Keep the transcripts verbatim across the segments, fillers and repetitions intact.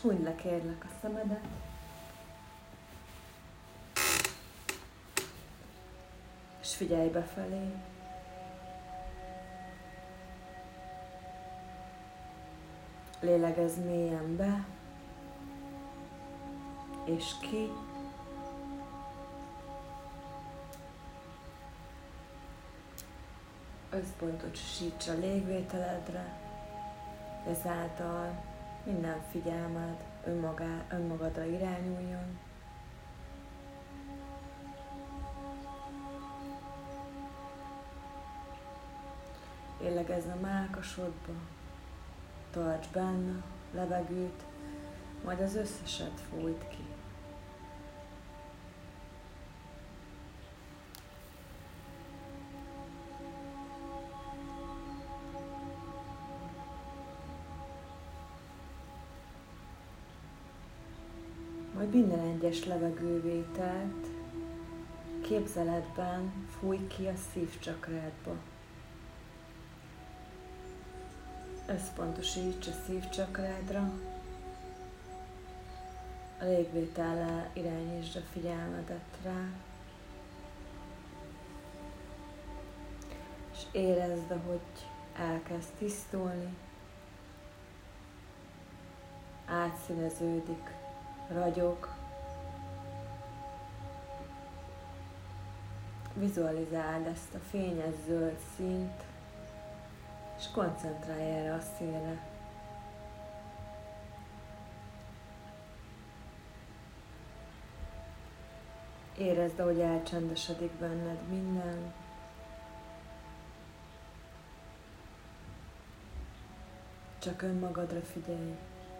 hunyd le kérlek a szemedet. És figyelj befelé. Lélegezz mélyen be, és ki. Összpontosíts a légvételedre, ezáltal minden figyelmed önmagá, önmagadra irányuljon. Lélegezz a mellkasodba, tarts benne levegőt, majd az összeset fújt ki. Majd minden egyes levegővételt képzeletben fújj ki a szívcsakrádba. Összpontosíts a szívcsakrádra, a légvétellel irányítsd a figyelmedet rá, és érezd, ahogy elkezd tisztulni, átszíneződik, ragyog. Vizualizáld ezt a fényes zöld színt, és koncentrálj erre a színre. Érezd, ahogy elcsendesedik benned minden. Csak önmagadra figyelj.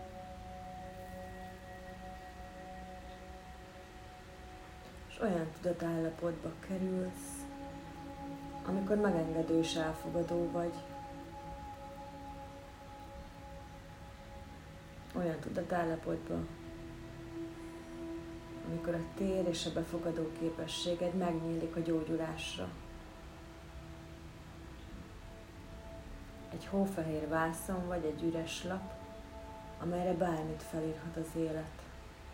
És olyan tudatállapotba kerülsz, amikor megengedő és elfogadó vagy. Olyan tudatállapotban, amikor a tér és a befogadó képességed megnyílik a gyógyulásra. Egy hófehér vászon vagy egy üres lap, amelyre bármit felírhat az élet.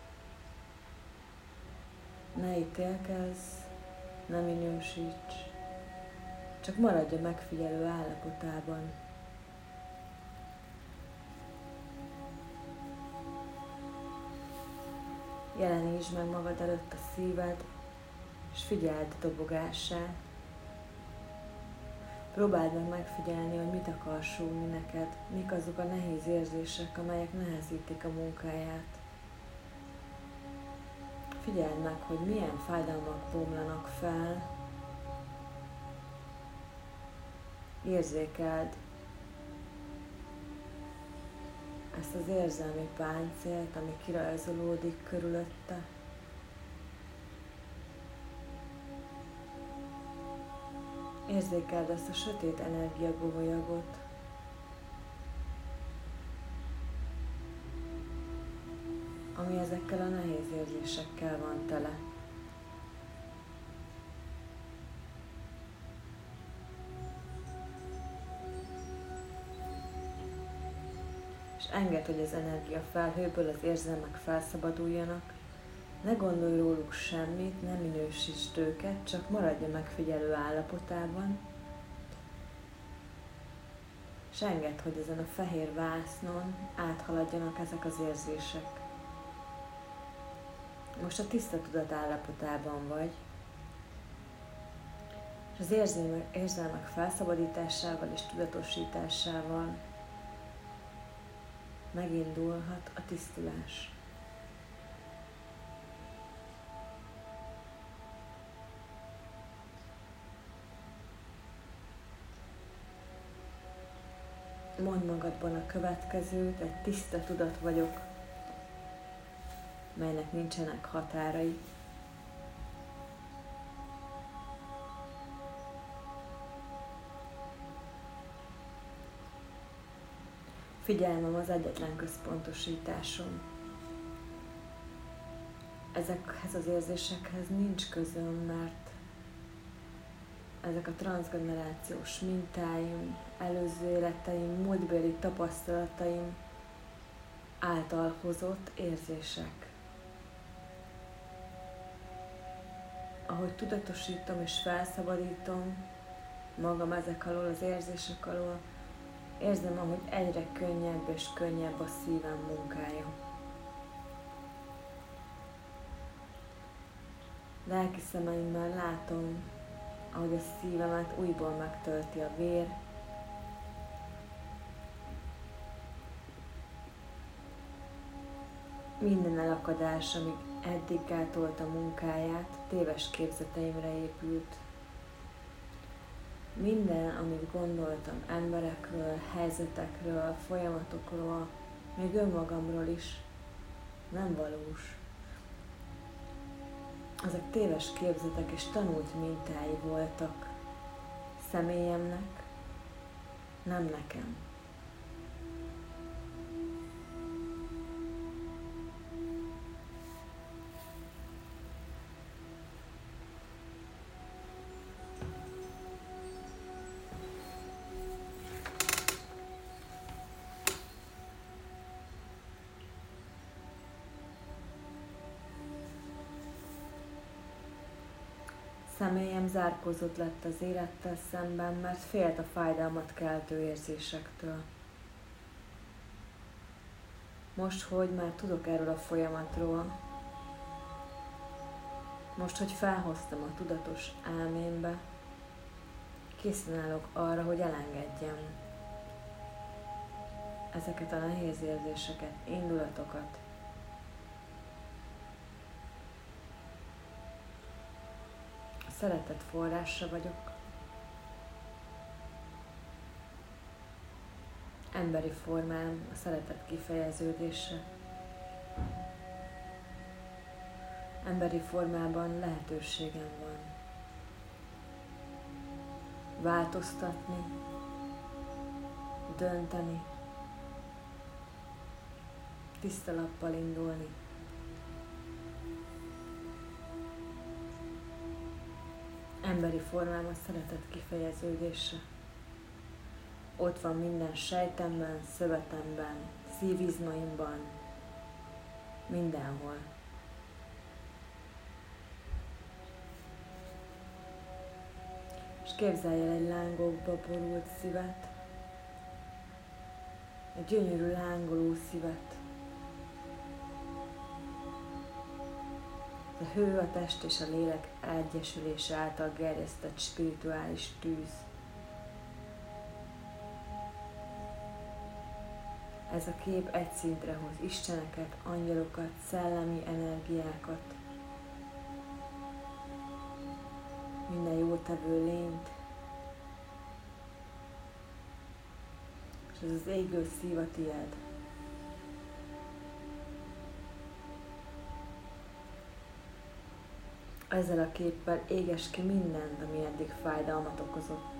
Ne ítélkezz, ne minősíts, csak maradj a megfigyelő állapotában. Jelenítsd meg magad előtt a szíved, és figyeld a dobogását. Próbáld meg megfigyelni, hogy mit akar súgni neked, mik azok a nehéz érzések, amelyek nehezítik a munkáját. Figyeld meg, hogy milyen fájdalmak bomlanak fel. Érzékeld ezt az érzelmi páncélt, ami kirajzolódik körülötte. Érzékeld ezt a sötét energiagolyagot, ami ezekkel a nehéz érzésekkel van tele. És engedd, hogy az energia felhőből az érzelmek felszabaduljanak. Ne gondolj róluk semmit, ne minősítsd őket, csak maradj a megfigyelő állapotában. És engedd, hogy ezen a fehér vásznon áthaladjanak ezek az érzések. Most a tiszta tudat állapotában vagy, és az érzelmek, érzelmek felszabadításával és tudatosításával megindulhat a tisztulás. Mondd magadban a következőt, egy tiszta tudat vagyok, melynek nincsenek határai. Figyelmem az egyetlen központosításom. Ezekhez az érzésekhez nincs közöm, mert ezek a transzgenerációs mintáim, előző életeim, múltbéli tapasztalataim által hozott érzések. Ahogy tudatosítom és felszabadítom magam ezek alól, az érzések alól, érzem, ahogy egyre könnyebb és könnyebb a szívem munkája. Lelki szemeimmel látom, ahogy a szívemet újból megtölti a vér, minden elakadás, amíg eddig gátolta munkáját, téves képzeteimre épült. Minden, amit gondoltam emberekről, helyzetekről, folyamatokról, még önmagamról is, nem valós. Ezek téves képzetek és tanult mintái voltak személyemnek, nem nekem. Személyem zárkózott lett az élettel szemben, mert félt a fájdalmat keltő érzésektől. Most, hogy már tudok erről a folyamatról, most, hogy felhoztam a tudatos elmémbe, készen állok arra, hogy elengedjem ezeket a nehéz érzéseket, indulatokat. Szeretet forrása vagyok. Emberi formám a szeretet kifejeződése. Emberi formában lehetőségem van változtatni, dönteni, tiszta lappal indulni. Emberi formám a szeretet kifejeződése. Ott van minden sejtemben, szövetemben, szívizmaimban, mindenhol. És képzelj el egy lángokba borult szívet, egy gyönyörű lángoló szívet. A hő, a test és a lélek egyesülése által gerjesztett spirituális tűz. Ez a kép egy szintre hoz isteneket, angyalokat, szellemi energiákat, minden jótevő lényt, és ez az égő szív a tiéd. Ezzel a képpel éges ki mindent, ami eddig fájdalmat okozott.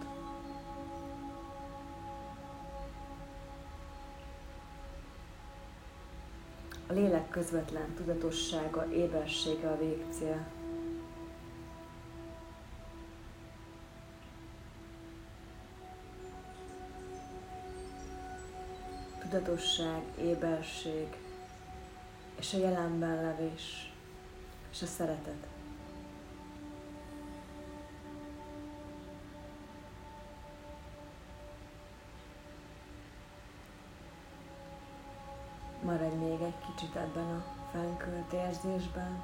A lélek közvetlen tudatossága, ébersége a végcél. Tudatosság, éberség, és a jelenben levés, és a szeretet. Maradj még egy kicsit ebben a fenkölt érzésben.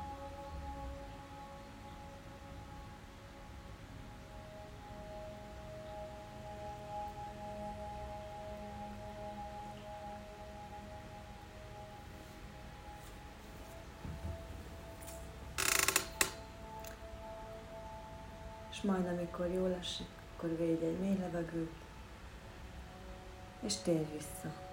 És majd amikor jól esik, akkor védj egy mély levegőt, és térj vissza.